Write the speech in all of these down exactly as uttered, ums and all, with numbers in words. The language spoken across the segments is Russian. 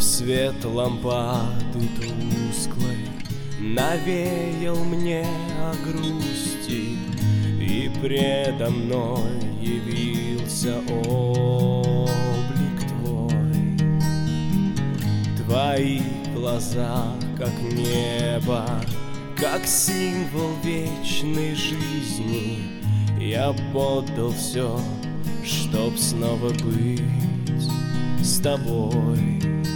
Свет лампады тусклой навеял мне о грусти, и предо мной явился облик твой. Твои глаза, как небо, как символ вечной жизни. Я отдал все, чтоб снова быть с тобой.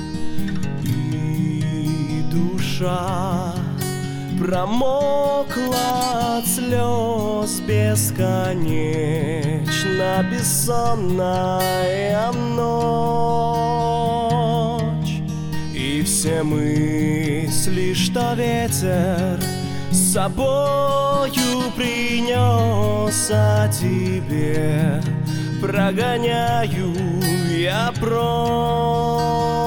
Душа промокла от слез бесконечно, бессонная ночь. И все мысли, что ветер с собою принес, о тебе прогоняю я прочь.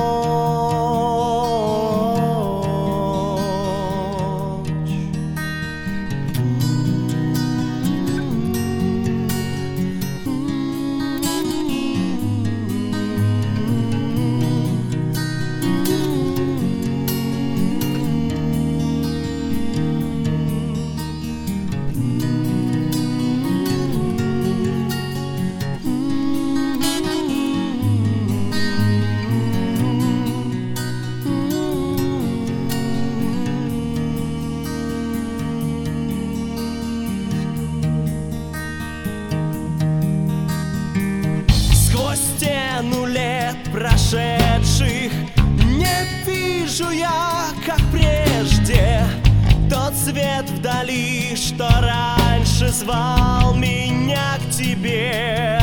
Стену лет прошедших не вижу я, как прежде, тот свет вдали, что раньше звал меня к тебе.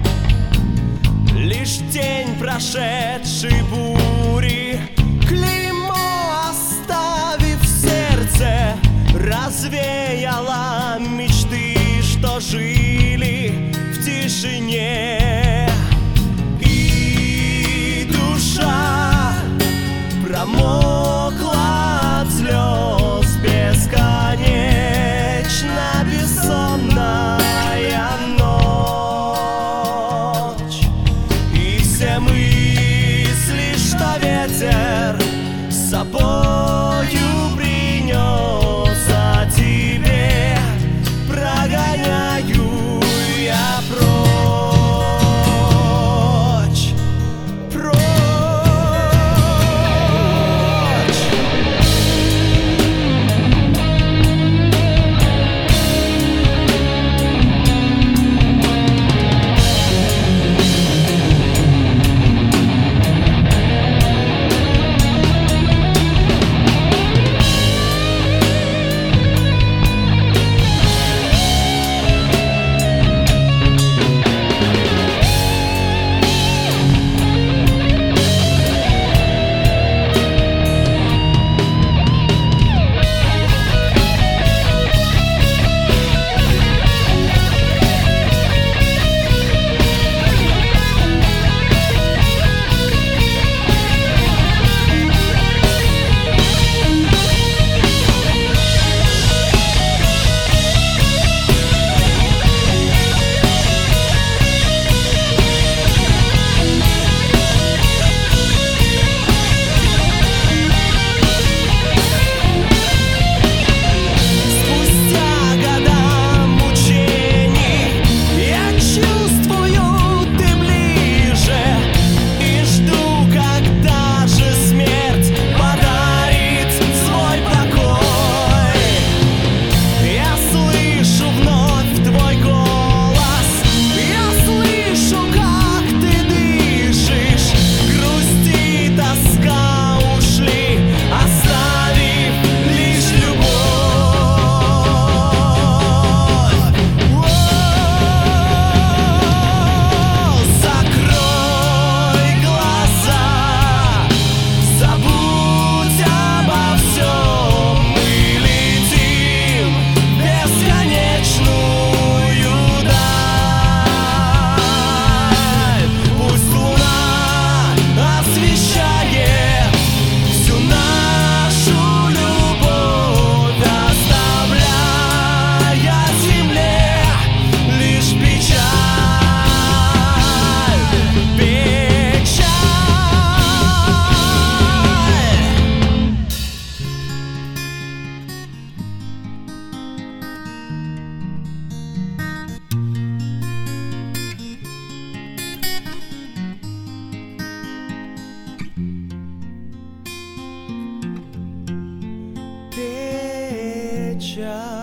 Лишь тень прошедшей бури, клеймо оставив в сердце, развеяла мечты, что жили в тишине. Промокла от слез бесконечно, бессонная ночь. И все мысли, что ветер с собою принес, о тебе прогоняю я прочь, прочь. час.